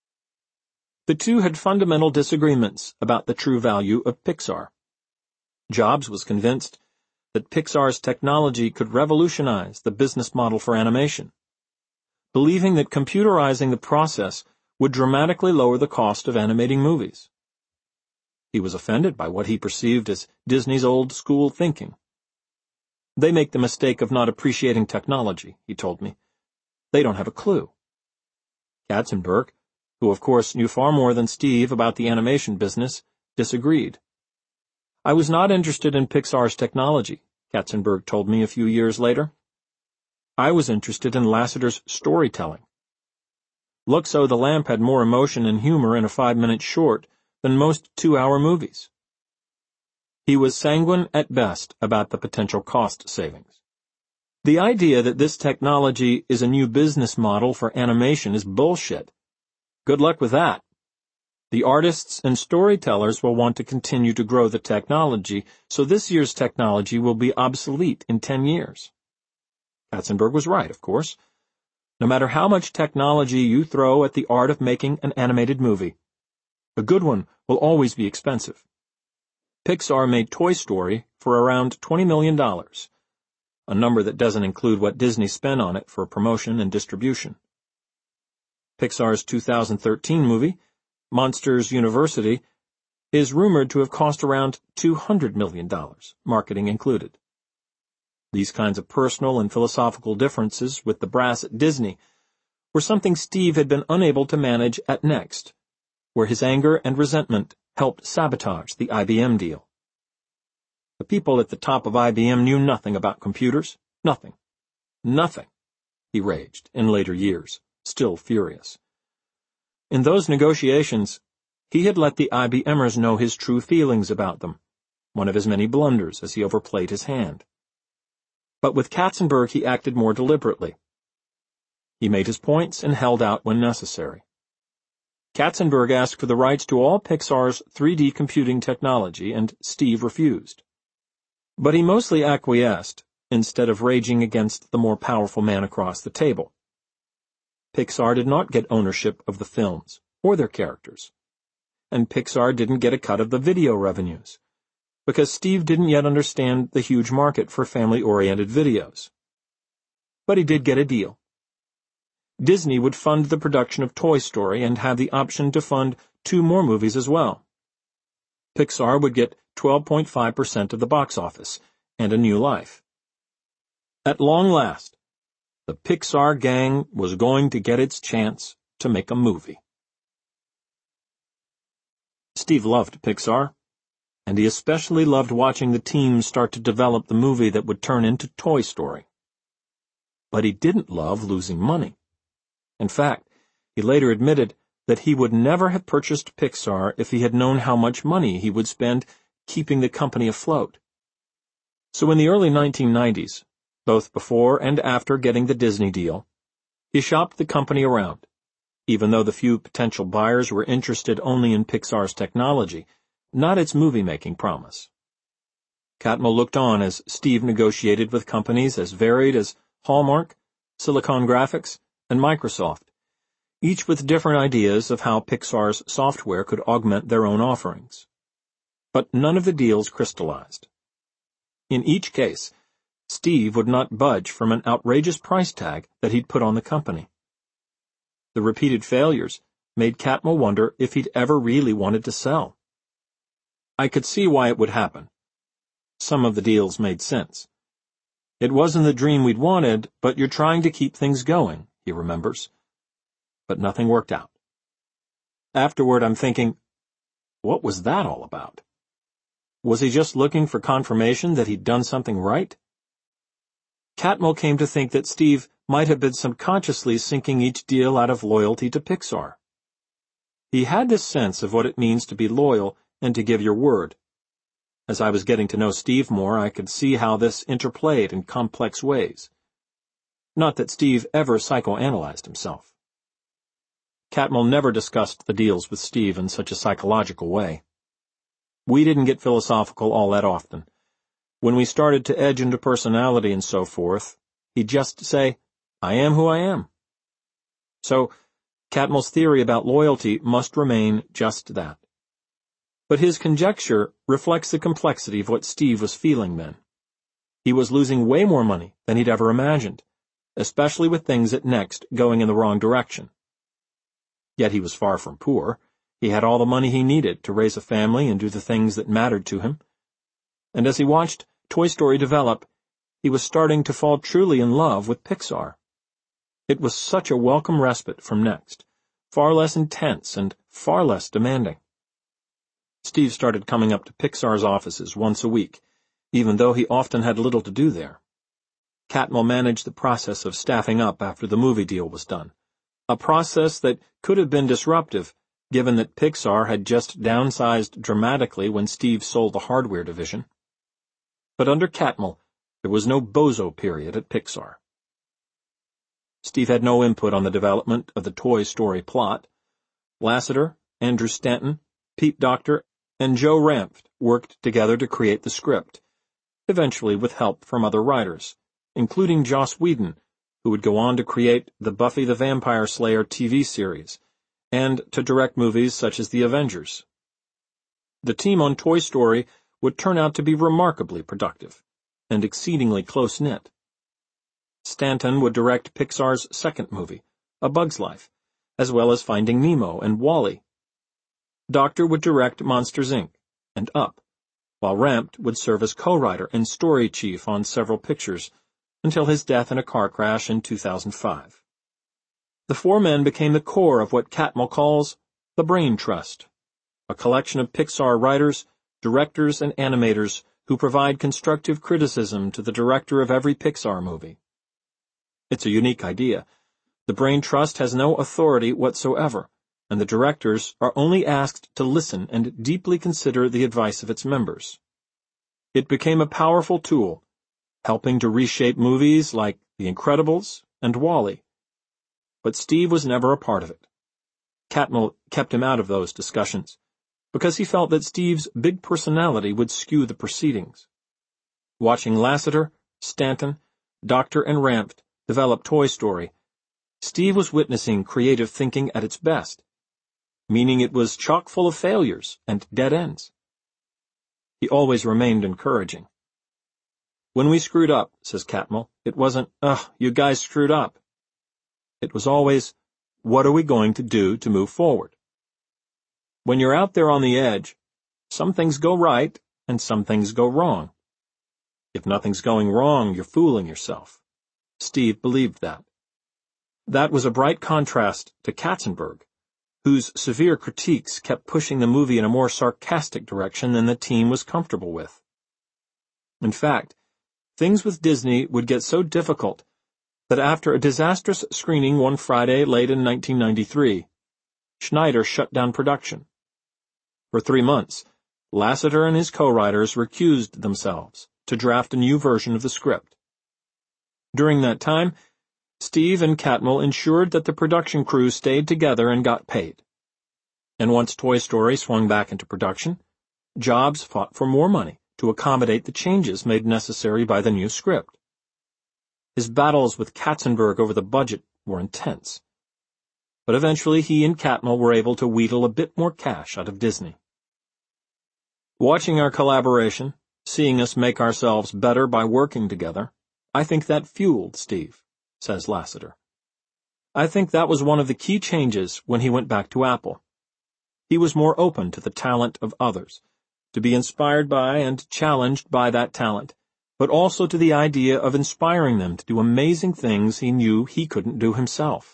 The two had fundamental disagreements about the true value of Pixar. Jobs was convinced that Pixar's technology could revolutionize the business model for animation, believing that computerizing the process would dramatically lower the cost of animating movies. He was offended by what he perceived as Disney's old-school thinking. They make the mistake of not appreciating technology, he told me. They don't have a clue. Katzenberg, who of course knew far more than Steve about the animation business, disagreed. I was not interested in Pixar's technology, Katzenberg told me a few years later. I was interested in Lasseter's storytelling. Luxo the Lamp had more emotion and humor in a five-minute short than most two-hour movies. He was sanguine at best about the potential cost savings. The idea that this technology is a new business model for animation is bullshit. Good luck with that. The artists and storytellers will want to continue to grow the technology, so this year's technology will be obsolete in ten years. Katzenberg was right, of course. No matter how much technology you throw at the art of making an animated movie, a good one will always be expensive. Pixar made Toy Story for around twenty million dollars, a number that doesn't include what Disney spent on it for promotion and distribution. Pixar's two thousand thirteen movie, Monsters University, is rumored to have cost around two hundred million dollars, marketing included. These kinds of personal and philosophical differences with the brass at Disney were something Steve had been unable to manage at Next, where his anger and resentment helped sabotage the I B M deal. The people at the top of I B M knew nothing about computers, nothing, nothing, he raged in later years, still furious. In those negotiations, he had let the IBMers know his true feelings about them, one of his many blunders as he overplayed his hand. But with Katzenberg he acted more deliberately. He made his points and held out when necessary. Katzenberg asked for the rights to all Pixar's three D computing technology, and Steve refused. But he mostly acquiesced, instead of raging against the more powerful man across the table. Pixar did not get ownership of the films, or their characters. And Pixar didn't get a cut of the video revenues, because Steve didn't yet understand the huge market for family-oriented videos. But he did get a deal. Disney would fund the production of Toy Story and have the option to fund two more movies as well. Pixar would get twelve point five percent of the box office and a new life. At long last, the Pixar gang was going to get its chance to make a movie. Steve loved Pixar, and he especially loved watching the team start to develop the movie that would turn into Toy Story. But he didn't love losing money. In fact, he later admitted that he would never have purchased Pixar if he had known how much money he would spend keeping the company afloat. So in the early nineteen nineties, both before and after getting the Disney deal, he shopped the company around, even though the few potential buyers were interested only in Pixar's technology, not its movie-making promise. Catmull looked on as Steve negotiated with companies as varied as Hallmark, Silicon Graphics, and Microsoft, each with different ideas of how Pixar's software could augment their own offerings. But none of the deals crystallized. In each case, Steve would not budge from an outrageous price tag that he'd put on the company. The repeated failures made Catmull wonder if he'd ever really wanted to sell. I could see why it would happen. Some of the deals made sense. It wasn't the dream we'd wanted, but you're trying to keep things going, he remembers. But nothing worked out. Afterward, I'm thinking, what was that all about? Was he just looking for confirmation that he'd done something right? Catmull came to think that Steve might have been subconsciously sinking each deal out of loyalty to Pixar. He had this sense of what it means to be loyal and to give your word. As I was getting to know Steve more, I could see how this interplayed in complex ways. Not that Steve ever psychoanalyzed himself. Catmull never discussed the deals with Steve in such a psychological way. We didn't get philosophical all that often. When we started to edge into personality and so forth, he'd just say, I am who I am. So, Catmull's theory about loyalty must remain just that. But his conjecture reflects the complexity of what Steve was feeling then. He was losing way more money than he'd ever imagined, especially with things at Next going in the wrong direction. Yet he was far from poor. He had all the money he needed to raise a family and do the things that mattered to him. And as he watched Toy Story develop, he was starting to fall truly in love with Pixar. It was such a welcome respite from Next, far less intense and far less demanding. Steve started coming up to Pixar's offices once a week, even though he often had little to do there. Catmull managed the process of staffing up after the movie deal was done, a process that could have been disruptive, given that Pixar had just downsized dramatically when Steve sold the hardware division. But under Catmull, there was no bozo period at Pixar. Steve had no input on the development of the Toy Story plot. Lasseter, Andrew Stanton, Pete Docter, and Joe Ranft worked together to create the script, eventually with help from other writers, including Joss Whedon, who would go on to create the Buffy the Vampire Slayer T V series, and to direct movies such as The Avengers. The team on Toy Story would turn out to be remarkably productive and exceedingly close-knit. Stanton would direct Pixar's second movie, A Bug's Life, as well as Finding Nemo and WALL-E. Docter would direct Monsters, Incorporated and Up, while Ranft would serve as co-writer and story chief on several pictures until his death in a car crash in two thousand five. The four men became the core of what Catmull calls the Brain Trust, a collection of Pixar writers, directors, and animators who provide constructive criticism to the director of every Pixar movie. It's a unique idea. The Brain Trust has no authority whatsoever, and the directors are only asked to listen and deeply consider the advice of its members. It became a powerful tool, helping to reshape movies like The Incredibles and WALL-E. But Steve was never a part of it. Catmull kept him out of those discussions, because he felt that Steve's big personality would skew the proceedings. Watching Lasseter, Stanton, Docter, and Ranft develop Toy Story, Steve was witnessing creative thinking at its best, meaning it was chock full of failures and dead ends. He always remained encouraging. When we screwed up, says Catmull, it wasn't, ugh, you guys screwed up. It was always, what are we going to do to move forward? When you're out there on the edge, some things go right and some things go wrong. If nothing's going wrong, you're fooling yourself. Steve believed that. That was a bright contrast to Katzenberg, whose severe critiques kept pushing the movie in a more sarcastic direction than the team was comfortable with. In fact, things with Disney would get so difficult that after a disastrous screening one Friday late in nineteen ninety-three, Schneider shut down production. For three months, Lasseter and his co-writers recused themselves to draft a new version of the script. During that time, Steve and Catmull ensured that the production crew stayed together and got paid. And once Toy Story swung back into production, Jobs fought for more money to accommodate the changes made necessary by the new script. His battles with Katzenberg over the budget were intense. But eventually he and Catmull were able to wheedle a bit more cash out of Disney. Watching our collaboration, seeing us make ourselves better by working together, I think that fueled Steve, says Lasseter. I think that was one of the key changes when he went back to Apple. He was more open to the talent of others, to be inspired by and challenged by that talent, but also to the idea of inspiring them to do amazing things he knew he couldn't do himself.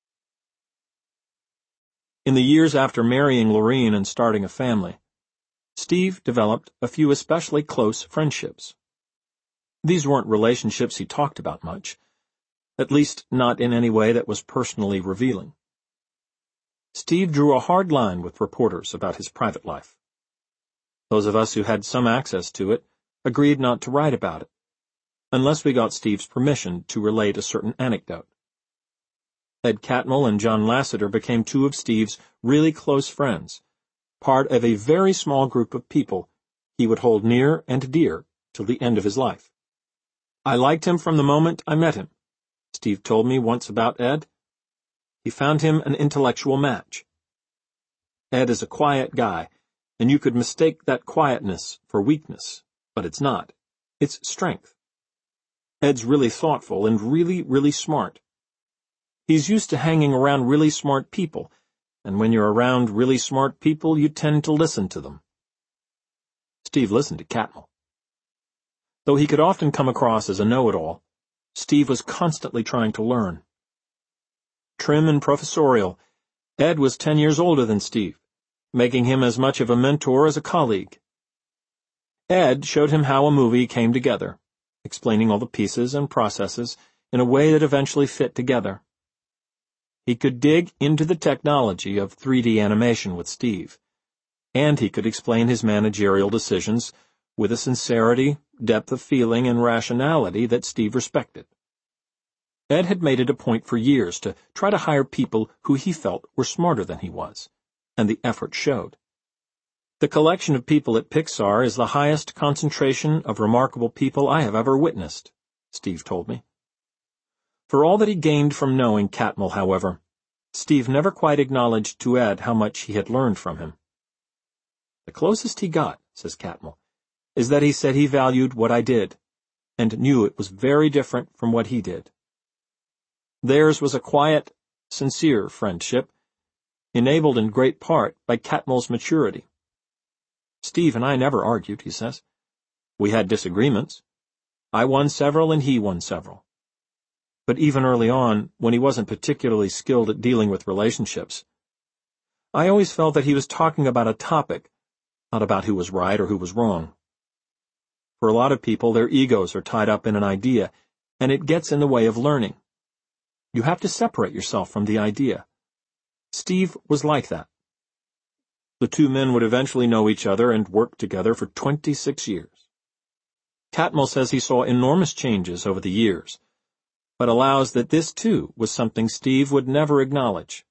In the years after marrying Lorene and starting a family, Steve developed a few especially close friendships. These weren't relationships he talked about much, at least not in any way that was personally revealing. Steve drew a hard line with reporters about his private life. Those of us who had some access to it agreed not to write about it, unless we got Steve's permission to relate a certain anecdote. Ed Catmull and John Lasseter became two of Steve's really close friends, part of a very small group of people he would hold near and dear till the end of his life. I liked him from the moment I met him, Steve told me once about Ed. He found him an intellectual match. Ed is a quiet guy, and you could mistake that quietness for weakness, but it's not. It's strength. Ed's really thoughtful and really, really smart. He's used to hanging around really smart people, and when you're around really smart people, you tend to listen to them. Steve listened to Catmull. Though he could often come across as a know-it-all, Steve was constantly trying to learn. Trim and professorial, Ed was ten years older than Steve, making him as much of a mentor as a colleague. Ed showed him how a movie came together, explaining all the pieces and processes in a way that eventually fit together. He could dig into the technology of three D animation with Steve, and he could explain his managerial decisions with a sincerity, depth of feeling, and rationality that Steve respected. Ed had made it a point for years to try to hire people who he felt were smarter than he was, and the effort showed. The collection of people at Pixar is the highest concentration of remarkable people I have ever witnessed, Steve told me. For all that he gained from knowing Catmull, however, Steve never quite acknowledged to Ed how much he had learned from him. The closest he got, says Catmull, is that he said he valued what I did, and knew it was very different from what he did. Theirs was a quiet, sincere friendship, enabled in great part by Catmull's maturity. Steve and I never argued, he says. We had disagreements. I won several and he won several. But even early on, when he wasn't particularly skilled at dealing with relationships, I always felt that he was talking about a topic, not about who was right or who was wrong. For a lot of people, their egos are tied up in an idea, and it gets in the way of learning. You have to separate yourself from the idea. Steve was like that. The two men would eventually know each other and work together for twenty-six years. Catmull says he saw enormous changes over the years, but allows that this, too, was something Steve would never acknowledge.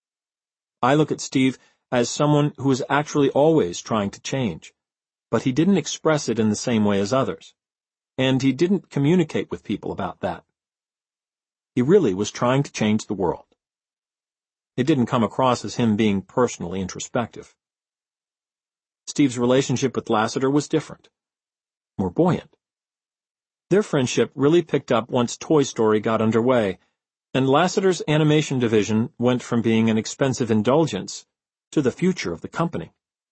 I look at Steve as someone who was actually always trying to change, but he didn't express it in the same way as others, and he didn't communicate with people about that. He really was trying to change the world. It didn't come across as him being personally introspective. Steve's relationship with Lasseter was different, more buoyant. Their friendship really picked up once Toy Story got underway, and Lasseter's animation division went from being an expensive indulgence to the future of the company.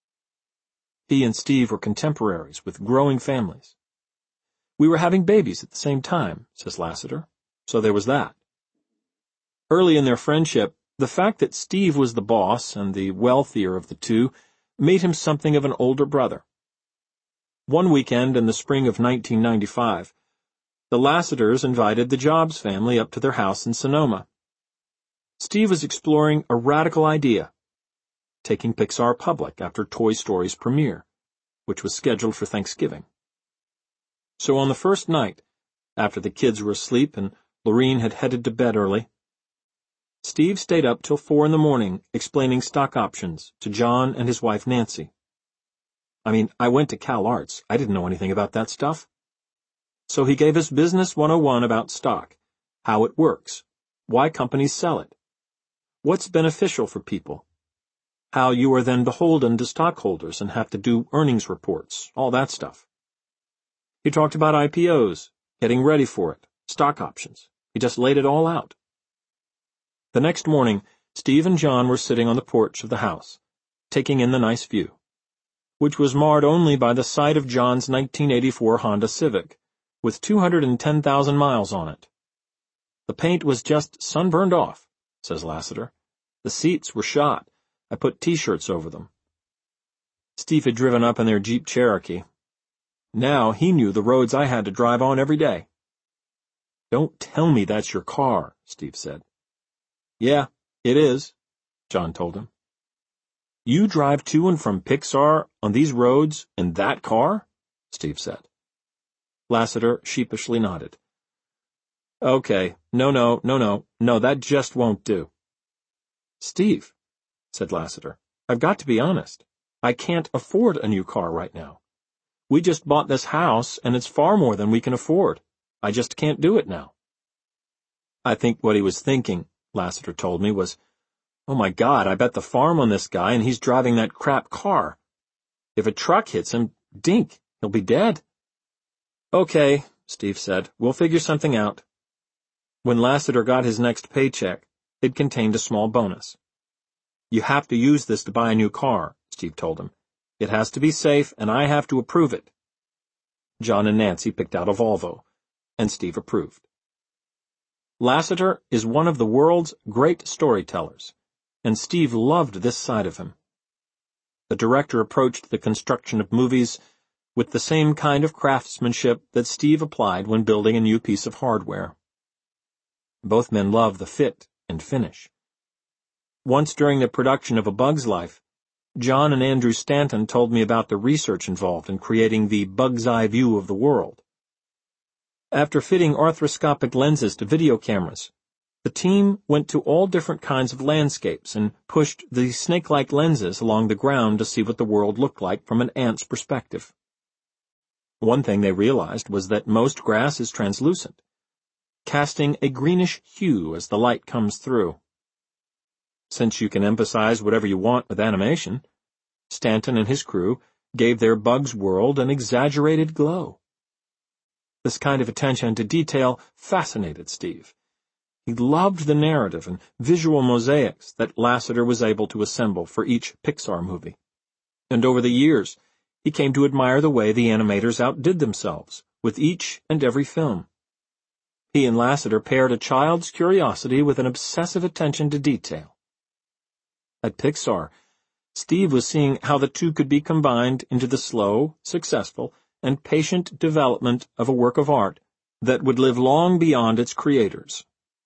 He and Steve were contemporaries with growing families. We were having babies at the same time, says Lasseter, so there was that. Early in their friendship, the fact that Steve was the boss and the wealthier of the two made him something of an older brother. One weekend in the spring of nineteen ninety-five, the Lasseters invited the Jobs family up to their house in Sonoma. Steve was exploring a radical idea, taking Pixar public after Toy Story's premiere, which was scheduled for Thanksgiving. So on the first night, after the kids were asleep and Lorene had headed to bed early. Steve stayed up till four in the morning explaining stock options to John and his wife Nancy. I mean, I went to Cal Arts. I didn't know anything about that stuff. So he gave us Business one oh one about stock, how it works, why companies sell it, what's beneficial for people, how you are then beholden to stockholders and have to do earnings reports, all that stuff. He talked about I P Os, getting ready for it, stock options. He just laid it all out. The next morning, Steve and John were sitting on the porch of the house, taking in the nice view, which was marred only by the sight of John's nineteen eighty-four Honda Civic, with two hundred ten thousand miles on it. The paint was just sunburned off, says Lassiter. The seats were shot. I put T-shirts over them. Steve had driven up in their Jeep Cherokee. Now he knew the roads I had to drive on every day. Don't tell me that's your car, Steve said. Yeah, it is, John told him. You drive to and from Pixar on these roads in that car? Steve said. Lassiter sheepishly nodded. Okay, no, no, no, no, no, that just won't do. Steve, said Lassiter, I've got to be honest. I can't afford a new car right now. We just bought this house, and it's far more than we can afford. I just can't do it now. I think what he was thinking, Lassiter told me, was, oh my God, I bet the farm on this guy, and he's driving that crap car. If a truck hits him, dink, he'll be dead. Okay, Steve said, we'll figure something out. When Lassiter got his next paycheck, it contained a small bonus. You have to use this to buy a new car, Steve told him. It has to be safe, and I have to approve it. John and Nancy picked out a Volvo, and Steve approved. Lassiter is one of the world's great storytellers, and Steve loved this side of him. The director approached the construction of movies with the same kind of craftsmanship that Steve applied when building a new piece of hardware. Both men love the fit and finish. Once during the production of A Bug's Life, John and Andrew Stanton told me about the research involved in creating the bug's eye view of the world. After fitting arthroscopic lenses to video cameras, the team went to all different kinds of landscapes and pushed the snake-like lenses along the ground to see what the world looked like from an ant's perspective. One thing they realized was that most grass is translucent, casting a greenish hue as the light comes through. Since you can emphasize whatever you want with animation, Stanton and his crew gave their Bug's World an exaggerated glow. This kind of attention to detail fascinated Steve. He loved the narrative and visual mosaics that Lassiter was able to assemble for each Pixar movie. And over the years, he came to admire the way the animators outdid themselves with each and every film. He and Lassiter paired a child's curiosity with an obsessive attention to detail. At Pixar, Steve was seeing how the two could be combined into the slow, successful, and patient development of a work of art that would live long beyond its creators.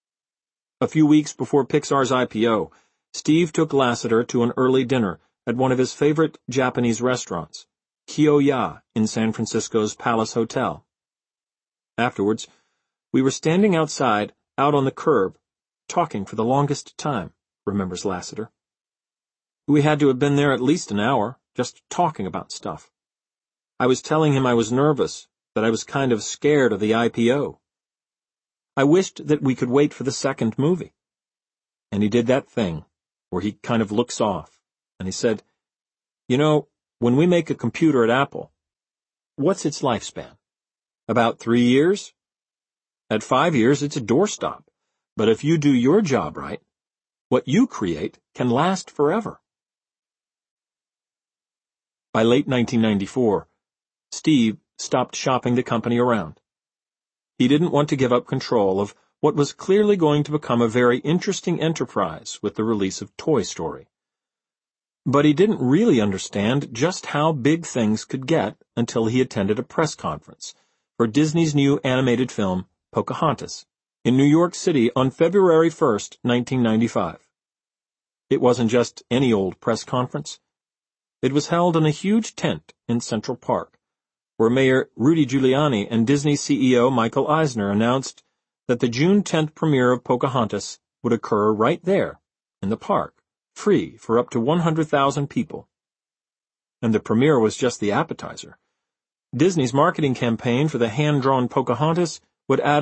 A few weeks before Pixar's I P O, Steve took Lassiter to an early dinner at one of his favorite Japanese restaurants, Kyo-Ya in San Francisco's Palace Hotel. Afterwards, we were standing outside, out on the curb, talking for the longest time, remembers Lassiter. We had to have been there at least an hour, just talking about stuff. I was telling him I was nervous, that I was kind of scared of the I P O. I wished that we could wait for the second movie. And he did that thing, where he kind of looks off, and he said, you know, when we make a computer at Apple, what's its lifespan? About three years? At five years, it's a doorstop. But if you do your job right, what you create can last forever. By late nineteen ninety-four, Steve stopped shopping the company around. He didn't want to give up control of what was clearly going to become a very interesting enterprise with the release of Toy Story. But he didn't really understand just how big things could get until he attended a press conference for Disney's new animated film, Pocahontas, in New York City on February first, nineteen ninety-five. It wasn't just any old press conference. It was held in a huge tent in Central Park, where Mayor Rudy Giuliani and Disney C E O Michael Eisner announced that the June tenth premiere of Pocahontas would occur right there, in the park, free for up to one hundred thousand people. And the premiere was just the appetizer. Disney's marketing campaign for the hand-drawn Pocahontas would add